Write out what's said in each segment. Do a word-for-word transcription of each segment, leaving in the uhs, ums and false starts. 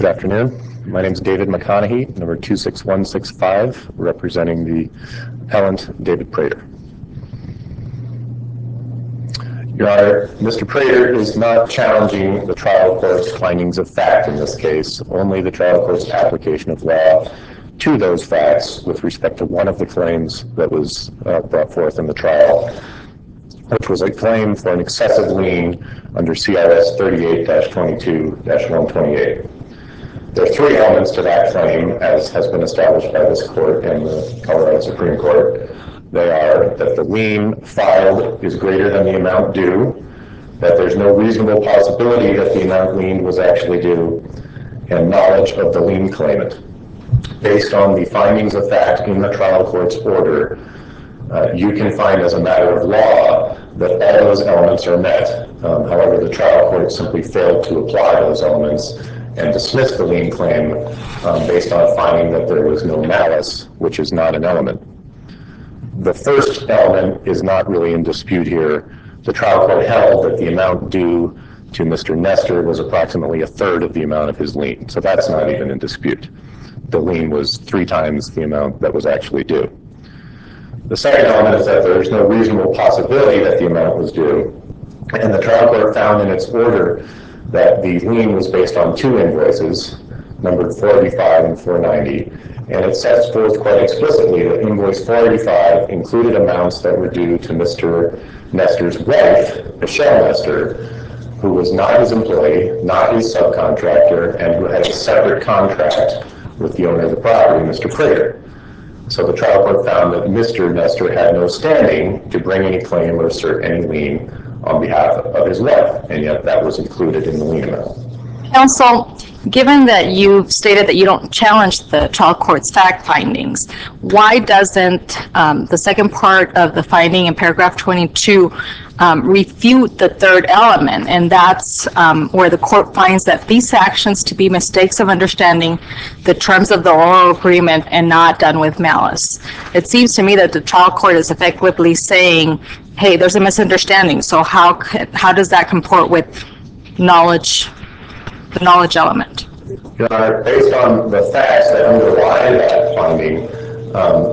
Good afternoon. My name is David McConaughey, number two six one six five, representing the appellant David Prater. Your Honor, Mister Prater is not challenging the trial court's findings of fact in this case, only the trial court's application of law to those facts with respect to one of the claims that was uh, brought forth in the trial, which was a claim for an excessive lien under C R S thirty-eight dash twenty-two dash one twenty-eight. There are three elements to that claim, as has been established by this court and the Colorado Supreme Court. They are that the lien filed is greater than the amount due, that there's no reasonable possibility that the amount liened was actually due, and knowledge of the lien claimant. Based on the findings of fact in the trial court's order, uh, you can find as a matter of law that all those elements are met. Um, however, the trial court simply failed to apply those elements and dismissed the lien claim um, based on finding that there was no malice, which is not an element. The first element is not really in dispute here. The trial court held that the amount due to Mister Nestor was approximately a third of the amount of his lien, so that's not even in dispute. The lien was three times the amount that was actually due. The second element is that there is no reasonable possibility that the amount was due, and the trial court found in its order that the lien was based on two invoices, numbered four eighty-five and four ninety, and it sets forth quite explicitly that invoice four eighty-five included amounts that were due to Mister Nestor's wife, Michelle Nestor, who was not his employee, not his subcontractor, and who had a separate contract with the owner of the property, Mister Prater. So the trial court found that Mister Nestor had no standing to bring any claim or assert any lien on behalf of his wife, and yet that was included in the lien amount. Counsel, given that you've stated that you don't challenge the trial court's fact findings, why doesn't um, the second part of the finding in paragraph twenty-two um, refute the third element? And that's um, where the court finds that these actions to be mistakes of understanding the terms of the oral agreement and not done with malice. It seems to me that the trial court is effectively saying, hey, there's a misunderstanding, so how how does that comport with knowledge, the knowledge element? Your Honor, based on the facts that underlie that finding, um,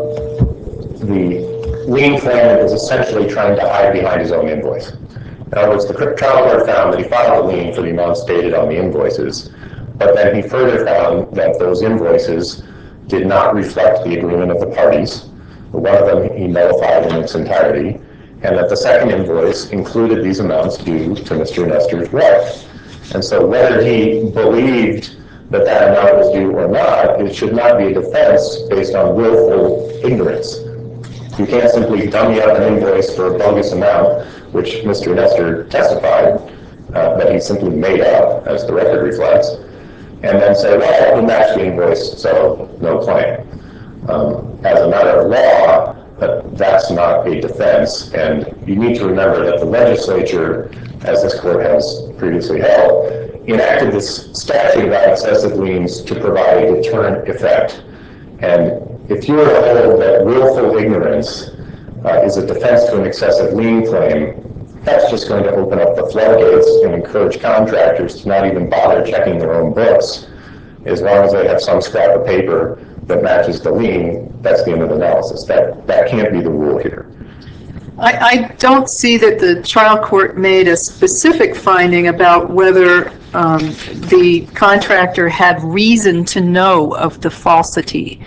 the lien claimant is essentially trying to hide behind his own invoice. In other words, the trial court found that he filed a lien for the amount stated on the invoices, but then he further found that those invoices did not reflect the agreement of the parties. One of them he nullified in its entirety, and that the second invoice included these amounts due to Mister Nestor's wife. And so whether he believed that that amount was due or not, it should not be a defense based on willful ignorance. You can't simply dummy up an invoice for a bogus amount, which Mister Nestor testified uh, that he simply made up, as the record reflects, and then say, well, we matched the invoice, so no claim. Um, as a matter of law, uh, that's not a defense, and you need to remember that the legislature, as this court has previously held, enacted this statute about excessive liens to provide a deterrent effect. And if you were to hold that willful ignorance uh, is a defense to an excessive lien claim, that's just going to open up the floodgates and encourage contractors to not even bother checking their own books. As long as they have some scrap of paper that matches the lien, that's the end of the analysis. That, that can't be the rule here. I, I don't see that the trial court made a specific finding about whether um, the contractor had reason to know of the falsity.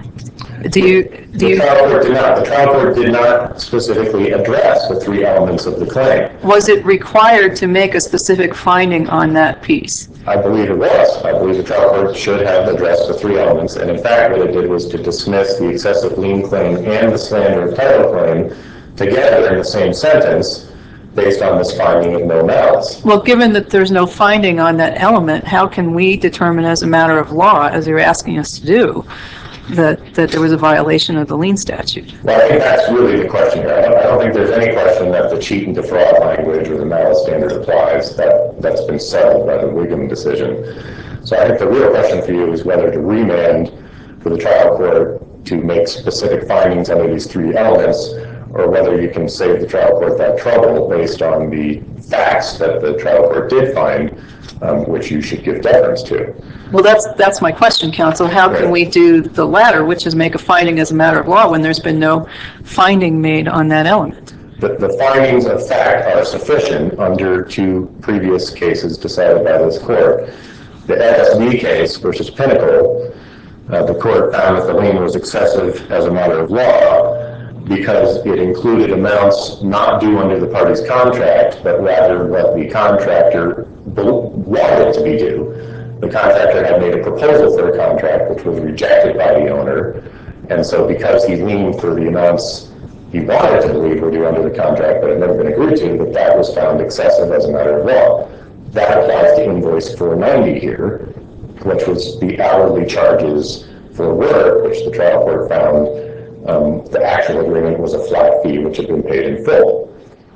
Do you, do the you, trial court did not. The trial court did not specifically address the three elements of the claim. Was it required to make a specific finding on that piece? I believe it was. I believe the trial court should have addressed the three elements, and in fact what it did was to dismiss the excessive lien claim and the slander of title claim together in the same sentence based on this finding of no malice. Well, given that there's no finding on that element, how can we determine as a matter of law, as you're asking us to do, that, that there was a violation of the lien statute? Well, I think that's really the question here. I don't, I don't think there's any question that the cheat and defraud language or the malice standard applies. That, that's been settled by the Wiggum decision. So I think the real question for you is whether to remand for the trial court to make specific findings under these three elements, or whether you can save the trial court that trouble based on the facts that the trial court did find um, which you should give deference to. Well, that's, that's my question, counsel. How can we do the latter, which is make a finding as a matter of law when there's been no finding made on that element? The, the findings of fact are sufficient under two previous cases decided by this court. The L S B case versus Pinnacle, uh, the court found that the lien was excessive as a matter of law because it included amounts not due under the party's contract, but rather what the contractor wanted to be due. The contractor had made a proposal for a contract which was rejected by the owner, and so because he liened for the amounts he wanted to believe were due under the contract but had never been agreed to, that that was found excessive as a matter of law. That applies to invoice four ninety here, which was the hourly charges for work, which the trial court found um, the actual agreement was a flat fee which had been paid in full.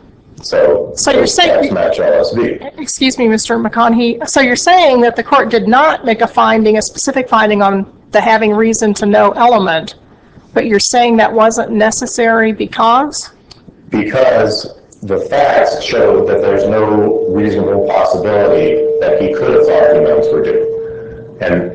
So, so you're saying, match L S B. Excuse me, Mister McConaughey. So you're saying that the court did not make a finding, a specific finding on the having reason to know element, but you're saying that wasn't necessary because? Because the facts show that there's no reasonable possibility that he could have thought the amounts were due. And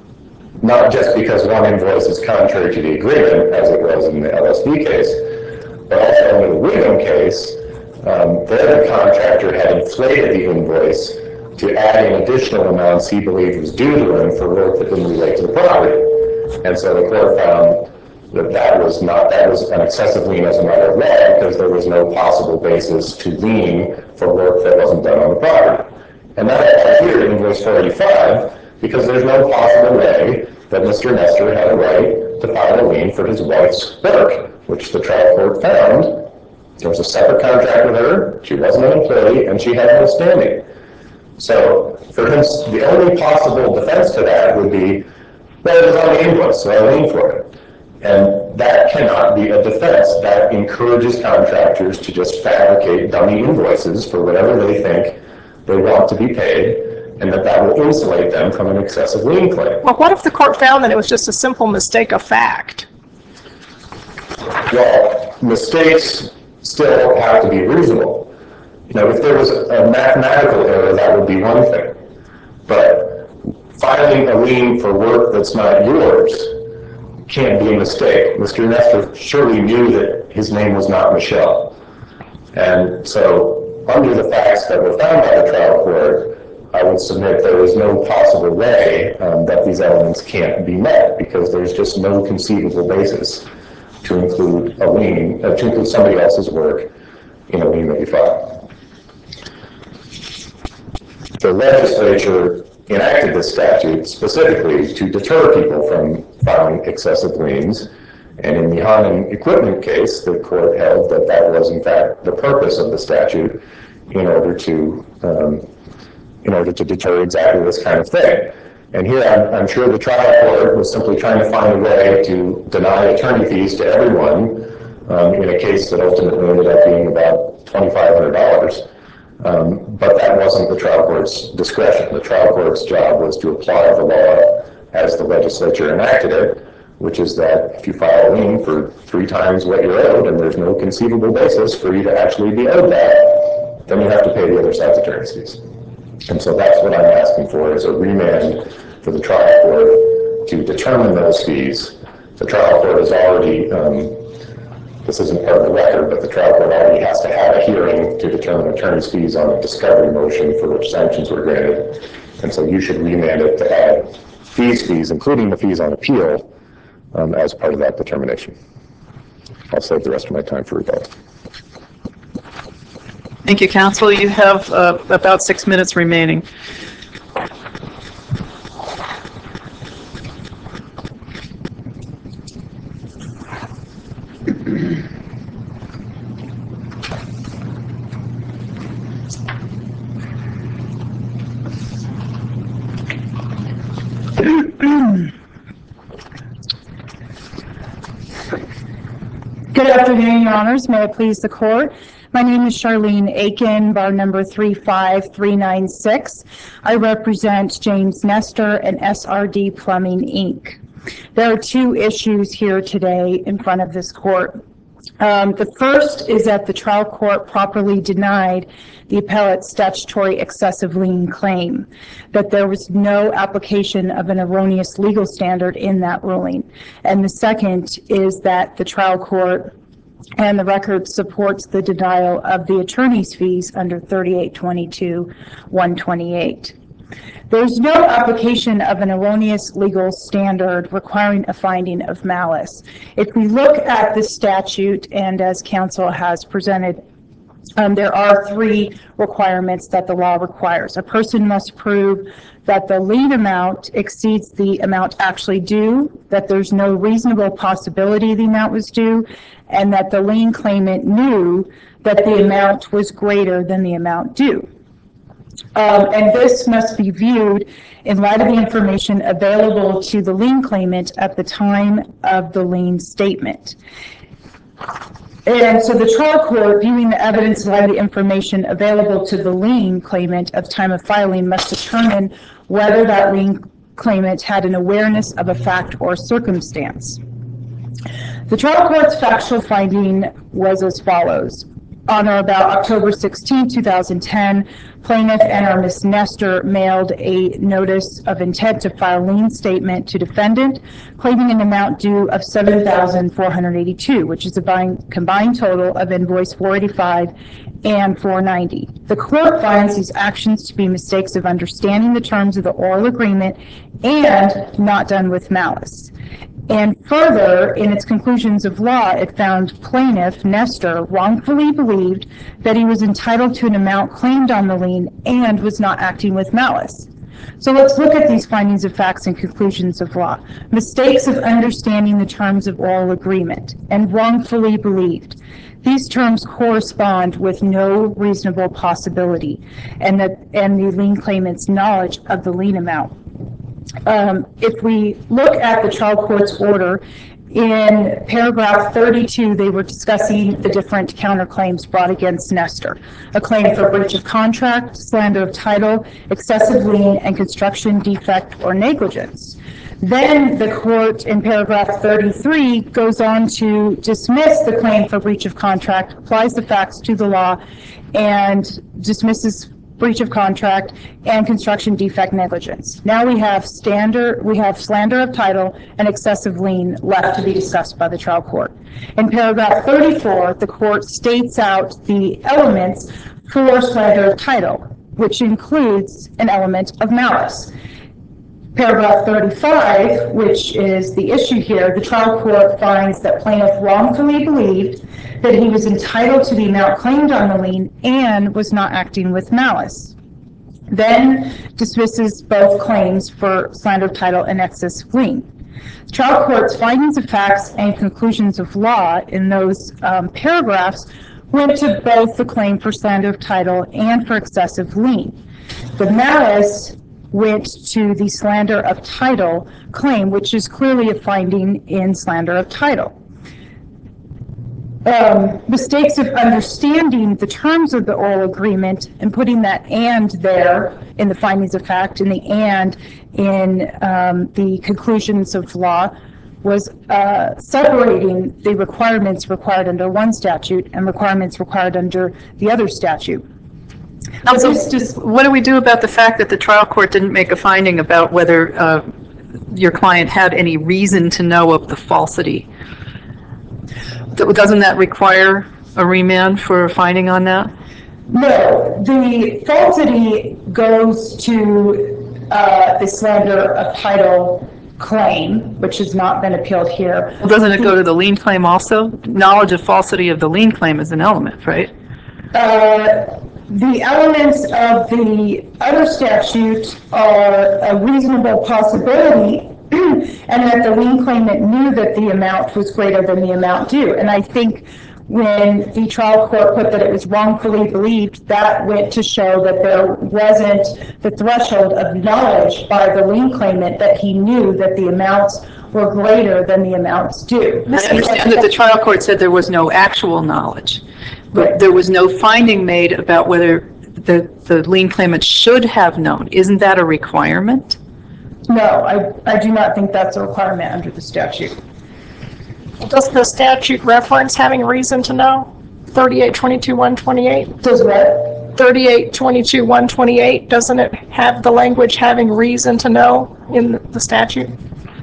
not just because one invoice is contrary to the agreement, as it was in the L S B case, but also in the Wiggum case, um, there the contractor had inflated the invoice to add in additional amounts he believed was due to him for work that didn't relate to the property. And so the court found that that was not, that was an excessive lien as a matter of law because there was no possible basis to lien for work that wasn't done on the property. And that applies here in invoice four eighty-five because there's no possible way that Mister Nestor had a right to file a lien for his wife's work, which the trial court found. There was a separate contract with her, she wasn't an employee, and she had no standing. So for him, the only possible defense to that would be, well, it was on the invoice, so I lien for it. And that cannot be a defense. That encourages contractors to just fabricate dummy invoices for whatever they think they want to be paid, and that that will insulate them from an excessive lien claim. Well, what if the court found that it was just a simple mistake of fact? Well, mistakes still have to be reasonable. You know, if there was a mathematical error, that would be one thing. But filing a lien for work that's not yours can't be a mistake. Mister Nestor surely knew that his name was not Michelle. And so, under the facts that were found by the trial court, I would submit there is no possible way um, that these elements can't be met because there's just no conceivable basis to include a lien, uh, to include somebody else's work in a lien that you file. The legislature enacted this statute specifically to deter people from filing excessive liens, and in the Hanan equipment case, the court held that that was in fact the purpose of the statute in order to um, in order to deter exactly this kind of thing. And here I'm, I'm sure the trial court was simply trying to find a way to deny attorney fees to everyone um, in a case that ultimately ended up being about twenty-five hundred dollars. Um, but that wasn't the trial court's discretion. The trial court's job was to apply the law as the legislature enacted it, which is that if you file a lien for three times what you're owed and there's no conceivable basis for you to actually be owed that, then you have to pay the other side's attorney's fees. And so that's what I'm asking for, is a remand for the trial court to determine those fees. The trial court has already, um, this isn't part of the record, but the trial court already has to have a hearing to determine attorney's fees on a discovery motion for which sanctions were granted. And so you should remand it to add these fees, including the fees on appeal, um, as part of that determination. I'll save the rest of my time for rebuttal. Thank you, counsel. You have uh, about six minutes remaining. Good afternoon, Your Honors. May it please the court. My name is Charlene Aiken, bar number three five three nine six. I represent James Nestor and S R D Plumbing, Incorporated. There are two issues here today in front of this court. Um, the first is that the trial court properly denied the appellate's statutory excessive lien claim, that there was no application of an erroneous legal standard in that ruling. And the second is that the trial court and the record supports the denial of the attorney's fees under thirty-eight twenty-two one twenty-eight. There's no application of an erroneous legal standard requiring a finding of malice. If we look at the statute, and as counsel has presented, um, there are three requirements that the law requires. A person must prove that the lien amount exceeds the amount actually due, that there's no reasonable possibility the amount was due, and that the lien claimant knew that the amount was greater than the amount due. Um, and this must be viewed in light of the information available to the lien claimant at the time of the lien statement. And so the trial court, viewing the evidence in light of the information available to the lien claimant at the time of filing, must determine whether that lien claimant had an awareness of a fact or circumstance. The trial court's factual finding was as follows. On or about October sixteenth, two thousand ten, plaintiff and our Miz Nestor mailed a notice of intent to file lien statement to defendant, claiming an amount due of seven thousand four hundred eighty-two, which is a combined total of invoice four eighty-five and four ninety. The court finds these actions to be mistakes of understanding the terms of the oral agreement and not done with malice. And further, in its conclusions of law, it found plaintiff, Nestor, wrongfully believed that he was entitled to an amount claimed on the lien and was not acting with malice. So let's look at these findings of facts and conclusions of law. Mistakes of understanding the terms of oral agreement and wrongfully believed. These terms correspond with no reasonable possibility, and that and the lien claimant's knowledge of the lien amount. Um, if we look at the trial court's order, in paragraph thirty-two, they were discussing the different counterclaims brought against Nestor. A claim for breach of contract, slander of title, excessive lien, and construction defect or negligence. Then the court in paragraph thirty-three goes on to dismiss the claim for breach of contract, applies the facts to the law, and dismisses breach of contract and construction defect negligence. Now we have standard, we have slander of title and excessive lien left to be discussed by the trial court. In paragraph thirty-four, the court states out the elements for slander of title, which includes an element of malice. Paragraph thirty-five, which is the issue here, the trial court finds that plaintiff wrongfully believed that he was entitled to the amount claimed on the lien and was not acting with malice. Then dismisses both claims for slander of title and excessive lien. The trial court's findings of facts and conclusions of law in those um, paragraphs went to both the claim for slander of title and for excessive lien. The malice went to the slander of title claim, which is clearly a finding in slander of title. Um, mistakes of understanding the terms of the oral agreement and putting that and there in the findings of fact and the and in um, the conclusions of law was uh, separating the requirements required under one statute and requirements required under the other statute. Now, so just, what do we do about the fact that the trial court didn't make a finding about whether uh, your client had any reason to know of the falsity? Doesn't that require a remand for a finding on that? No, the falsity goes to uh, the slander of title claim, which has not been appealed here. Well, doesn't it go to the lien claim also? Knowledge of falsity of the lien claim is an element, right? Uh, the elements of the other statute are a reasonable possibility and that the lien claimant knew that the amount was greater than the amount due. And I think when the trial court put that it was wrongfully believed, that went to show that there wasn't the threshold of knowledge by the lien claimant that he knew that the amounts were greater than the amounts due. I understand that the trial court said there was no actual knowledge, but there was no finding made about whether the, the lien claimant should have known. Isn't that a requirement? No, I, I do not think that's a requirement under the statute. Does the statute reference having reason to know? thirty-eight twenty-two one twenty-eight? Does what? thirty-eight twenty-two one twenty-eight, doesn't it have the language having reason to know in the statute?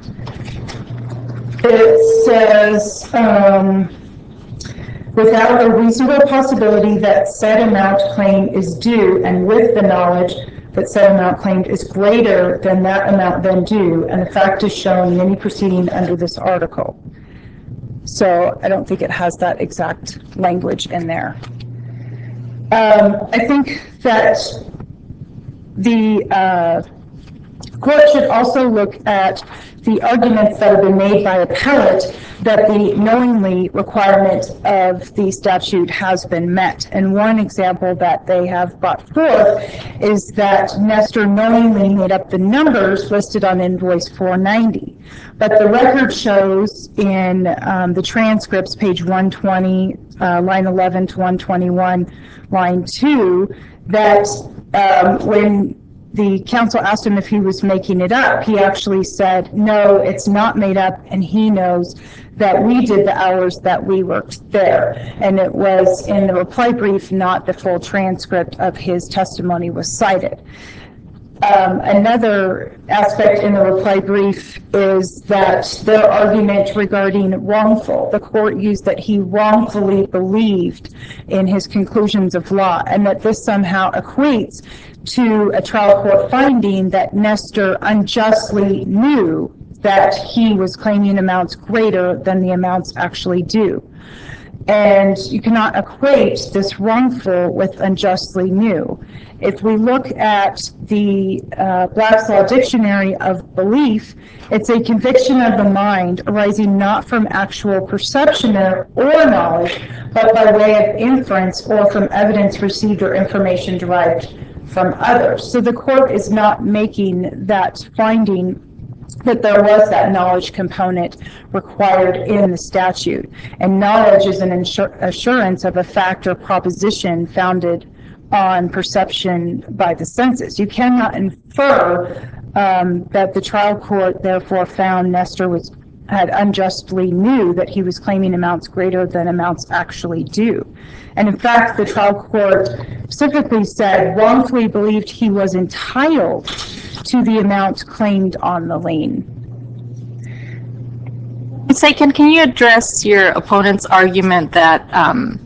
It says, um, without a reasonable possibility that said amount claimed is due and with the knowledge that said amount claimed is greater than that amount then due, and the fact is shown in any proceeding under this article. So I don't think it has that exact language in there. Um, I think that the uh, court should also look at the arguments that have been made by appellate that the knowingly requirement of the statute has been met. And one example that they have brought forth is that Nestor knowingly made up the numbers listed on invoice four ninety. But the record shows in um, the transcripts, page one twenty, uh, line eleven to one twenty-one, line two, that um, when the counsel asked him if he was making it up, he actually said, no, it's not made up, and he knows that we did the hours that we worked there. And it was in the reply brief, not the full transcript of his testimony was cited. Um, another aspect in the reply brief is that their argument regarding wrongful, the court used that he wrongfully believed in his conclusions of law, and that this somehow equates to a trial court finding that Nestor unjustly knew that he was claiming amounts greater than the amounts actually due. And you cannot equate this wrongful with unjustly knew. If we look at the uh, Black's Law Dictionary of Belief, it's a conviction of the mind arising not from actual perception or, or knowledge, but by way of inference or from evidence received or information derived from others. So the court is not making that finding that there was that knowledge component required in the statute. And knowledge is an insur- assurance of a fact or proposition founded on perception by the senses. You cannot infer um, that the trial court therefore found Nestor was had unjustly knew that he was claiming amounts greater than amounts actually due. And in fact, the trial court specifically said wrongfully believed he was entitled to the amount claimed on the lien. Miz Aiken, can you address your opponent's argument that um,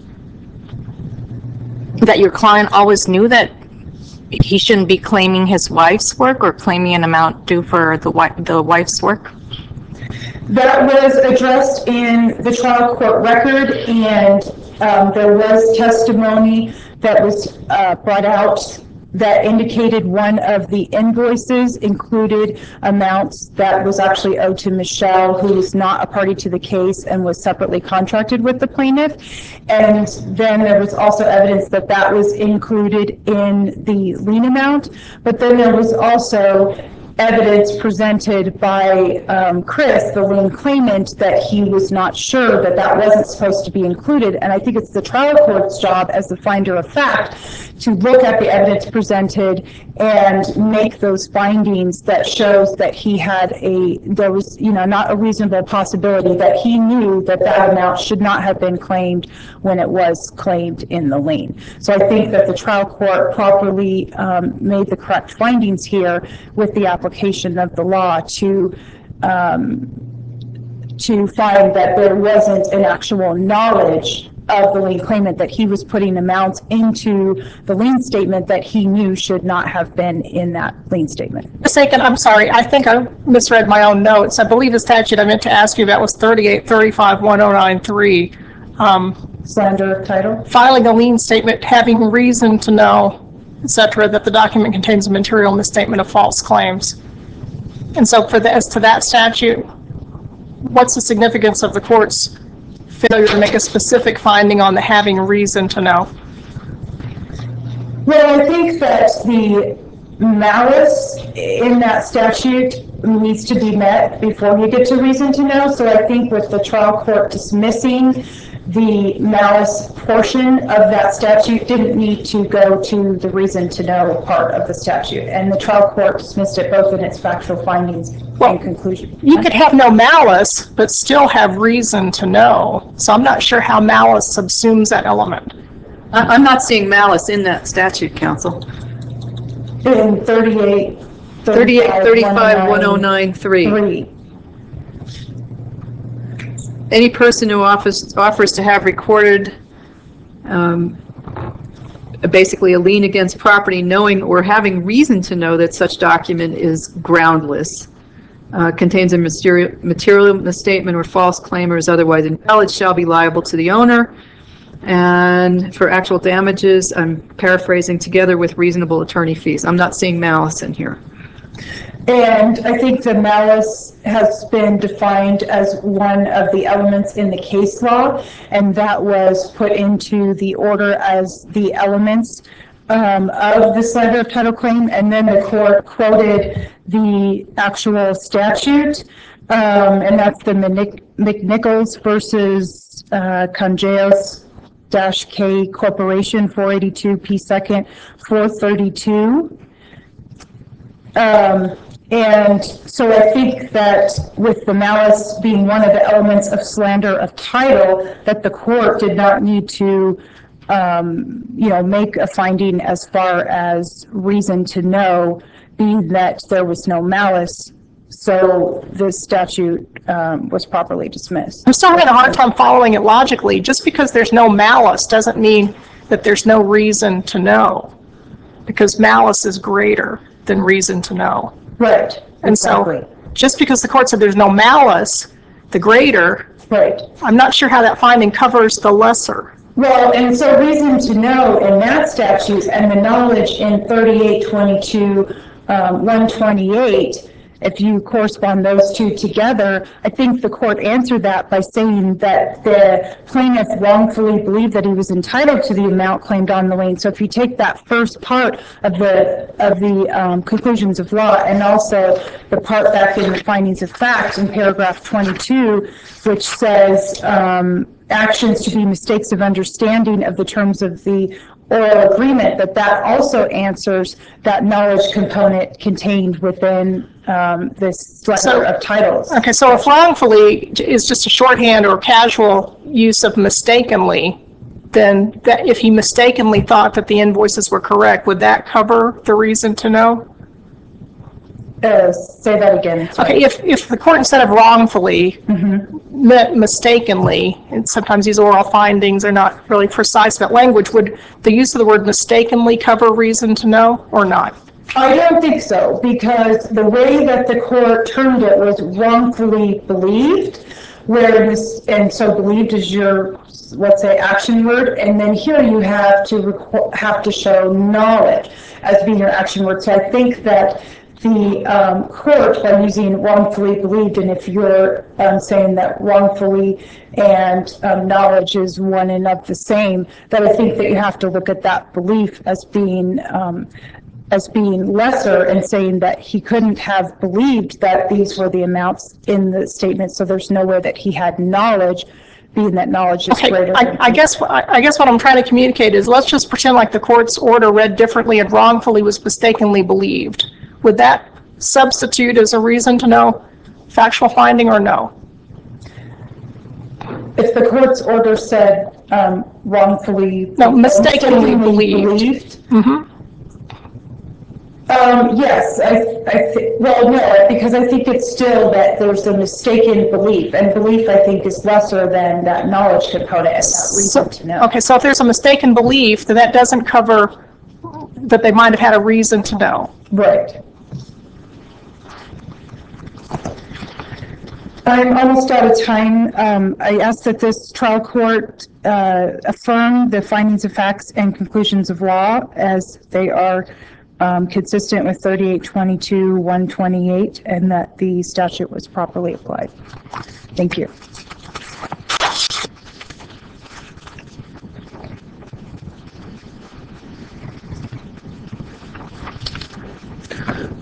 that your client always knew that he shouldn't be claiming his wife's work or claiming an amount due for the wi- the wife's work? That was addressed in the trial court record, and um, there was testimony that was uh, brought out that indicated one of the invoices included amounts that was actually owed to Michelle, who was not a party to the case and was separately contracted with the plaintiff. And then there was also evidence that that was included in the lien amount. But then there was also evidence presented by um, Chris, the lien claimant, that he was not sure that that wasn't supposed to be included. And I think it's the trial court's job as the finder of fact to look at the evidence presented and make those findings that shows that he had a, there was, you know, not a reasonable possibility that he knew that that amount should not have been claimed when it was claimed in the lien. So I think that the trial court properly um, made the correct findings here with the application of the law to um, to find that there wasn't an actual knowledge of the lien claimant that he was putting amounts into the lien statement that he knew should not have been in that lien statement. Miz Aiken, I'm sorry, I think I misread my own notes. I believe the statute I meant to ask you about was thirty-eight thirty-five one oh nine three. Um, Slander of title? filing a lien statement, having reason to know, et cetera, that the document contains a material misstatement of false claims. And so for the, as to that statute, what's the significance of the court's failure to make a specific finding on the having reason to know? Well, I think that the malice in that statute needs to be met before you get to reason to know. So I think with the trial court dismissing the malice portion of that statute didn't need to go to the reason to know part of the statute. And the trial court dismissed it both in its factual findings Well, and conclusion. You could have no malice, but still have reason to know. So I'm not sure how malice subsumes that element. I, I'm not seeing malice in that statute, counsel. In thirty-eight, thirty-eight thirty-five one oh nine three. three. Any person who offers, offers to have recorded um, basically a lien against property knowing or having reason to know that such document is groundless, uh, contains a material, material misstatement or false claim or is otherwise invalid shall be liable to the owner. And for actual damages, I'm paraphrasing, together with reasonable attorney fees. I'm not seeing malice in here. And I think the malice has been defined as one of the elements in the case law, and that was put into the order as the elements um, of the slander of title claim, and then the court quoted the actual statute, um, and that's the McNichols versus uh, Congeos dash K Corporation, four eighty-two P second, four thirty-two. Um, and so I think that with the malice being one of the elements of slander of title, that the court did not need to, um, you know, make a finding as far as reason to know, being that there was no malice. So this statute um, was properly dismissed. I'm still having a hard time following it logically. Just because there's no malice doesn't mean that there's no reason to know, because malice is greater than reason to know. Right. And exactly. so just because the court said there's no malice, the greater, right. I'm not sure how that finding covers the lesser. Well, and so reason to know in that statute and the knowledge in thirty-eight twenty-two, um, one twenty-eight, if you correspond those two together, I think the court answered that by saying that the plaintiff wrongfully believed that he was entitled to the amount claimed on the lien. So if you take that first part of the of the um, conclusions of law and also the part back in the findings of fact in paragraph twenty-two, which says um, actions to be mistakes of understanding of the terms of the oral agreement, that that also answers that knowledge component contained within um, this letter So- of titles. Okay, so if wrongfully is just a shorthand or casual use of mistakenly, then that if he mistakenly thought that the invoices were correct, would that cover the reason to know? Uh, say that again. Sorry. Okay, if, if the court instead of wrongfully meant mistakenly, and sometimes these oral findings are not really precise about language, would the use of the word mistakenly cover reason to know or not? I don't think so, because the way that the court termed it was wrongfully believed, where this, and so believed is your, let's say, action word, and then here you have to requ- have to show knowledge as being your action word. So I think that the um, court, by using wrongfully believed, and if you're um, saying that wrongfully and um, knowledge is one and of the same, that I think that you have to look at that belief as being um, as being lesser and saying that he couldn't have believed that these were the amounts in the statement, so there's no way that he had knowledge, being that knowledge is Okay, greater I, than... I guess I, I guess what I'm trying to communicate is let's just pretend like the court's order read differently and wrongfully was mistakenly believed. Would that substitute as a reason to know factual finding or no? If the court's order said um, wrongfully... No, mistakenly mistakenly believed. Mm-hmm. Um, yes, I, I thi- well, no, because I think it's still that there's a mistaken belief, and belief, I think, is lesser than that knowledge component and that reason to know. Okay, so if there's a mistaken belief, then that doesn't cover that they might have had a reason to know. Right. I'm almost out of time. Um, I ask that this trial court uh, affirm the findings of facts and conclusions of law as they are um, consistent with thirty-eight twenty-two one twenty-eight, and that the statute was properly applied. Thank you.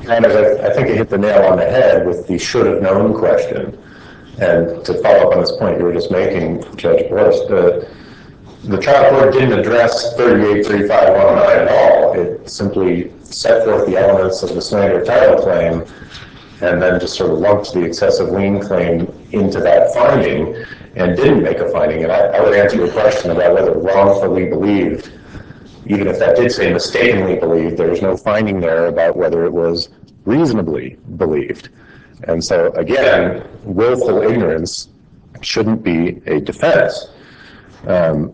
And I, I think it hit the nail on the head with the should have known question. And to follow up on this point you were just making, Judge Boris, the, the trial court didn't address thirty-eight thirty-five one oh nine at all. It simply set forth the elements of the slander title claim and then just sort of lumped the excessive lien claim into that finding and didn't make a finding. And I, I would answer your question about whether wrongfully believed, even if that did say mistakenly believed, there was no finding there about whether it was reasonably believed. And so again, willful ignorance shouldn't be a defense. Um,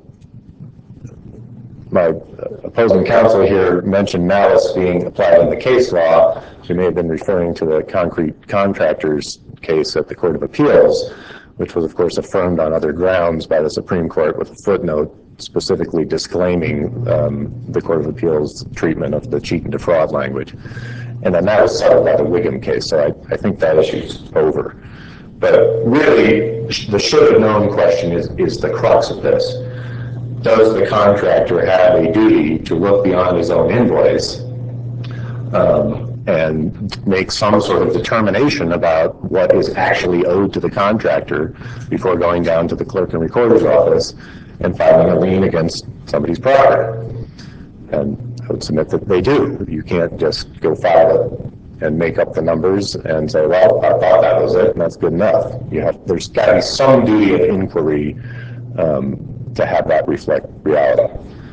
my opposing counsel here mentioned malice being applied in the case law. She may have been referring to the concrete contractors case at the Court of Appeals, which was of course affirmed on other grounds by the Supreme Court with a footnote specifically disclaiming um, the Court of Appeals treatment of the cheat and defraud language. And then that was settled by the Wiggum case, so I, I think that issue's over. But really, the should have known question is, is the crux of this. Does the contractor have a duty to look beyond his own invoice um, and make some sort of determination about what is actually owed to the contractor before going down to the clerk and recorder's office and filing a lien against somebody's property? And I would submit that they do. You can't just go file it and make up the numbers and say, well, I thought that was it, and that's good enough. You have, there's got to be some duty of inquiry um, to have that reflect reality.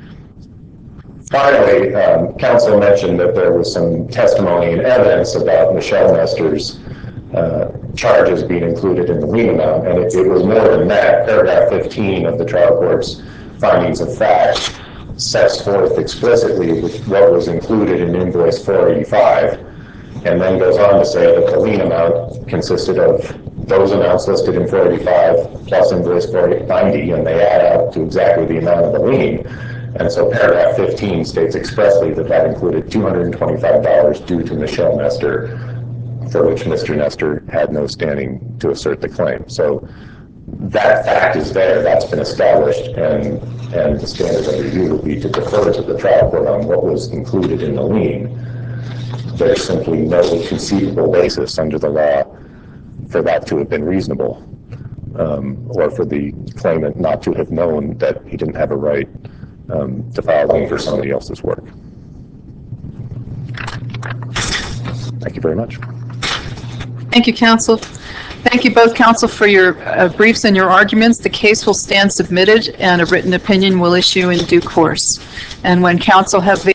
Finally, um, counsel mentioned that there was some testimony and evidence about Michelle Nestor's uh, charges being included in the lien amount, and it, it was more than that. Paragraph fifteen of the trial court's findings of fact sets forth explicitly what was included in invoice four eighty-five, and then goes on to say that the lien amount consisted of those amounts listed in four eighty-five plus invoice four ninety, and they add up to exactly the amount of the lien. And so paragraph fifteen states expressly that that included two hundred twenty-five dollars due to Michelle Nestor, for which Mister Nestor had no standing to assert the claim. So that fact is there, that's been established, and, and the standard of review would be to defer to the trial court on what was included in the lien. There's simply no conceivable basis under the law for that to have been reasonable, um, or for the claimant not to have known that he didn't have a right um, to file a lien for somebody else's work. Thank you very much. Thank you, counsel. Thank you both, counsel, for your uh, briefs and your arguments. The case will stand submitted and a written opinion will issue in due course. And when counsel have